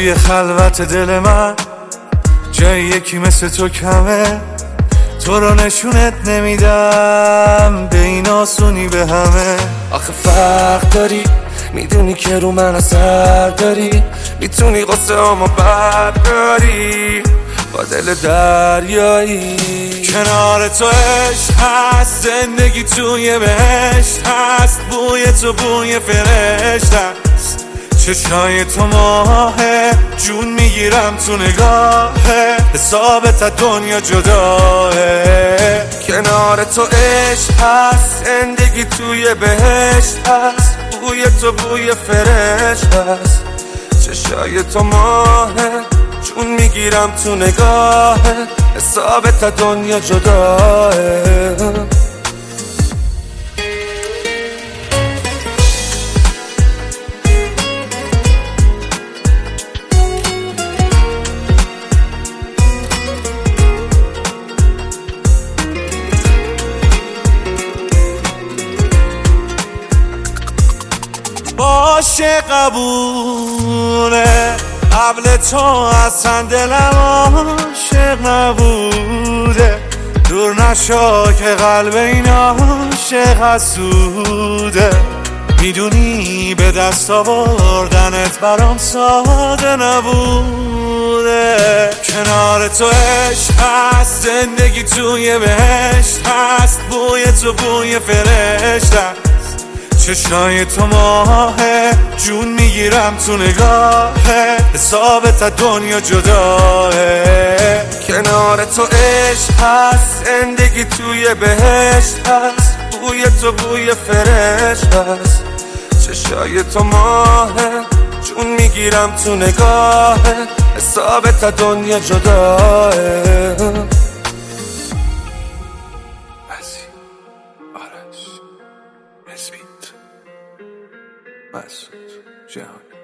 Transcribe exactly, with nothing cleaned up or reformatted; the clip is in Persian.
توی خلوت دل من جای یکی مثل تو کمه، تو رو نشونت نمیدم به این آسونی به همه. آخه فرق داری، میدونی که رو من اثر داری، میتونی قصه همو برداری با دل دریایی. کنار تو عشق هست، زندگی توی بهشت هست، بوی تو بوی فرشته است، چشای تو ماهه، جون میگیرم تو نگاهه، حسابت از دنیا جداه. کنار تو عشق هست، زندگی توی بهشت هست، بوی تو بوی فرشته است، چشای تو ماهه، جون میگیرم تو نگاهه، حسابت از دنیا جداه. باشه قبوله، قبل تو اصلا دلم عاشق نبوده، دور نشو که قلب این عاشق حسوده، میدونی به دست آوردنت برام ساده نبوده. کنار تو عشق هست، زندگی توی بهشت هست، بوی تو بوی فرشته است، چشای تو ماهه، جون میگیرم تو نگاهه، حسابت از دنیا جداه. کنار تو عشق هست، زندگی توی بهشت هست، بوی تو بوی فرشته است، چشای تو ماهه، جون میگیرم تو نگاهه، حسابت از دنیا جداه. آرش مسعود جهانی.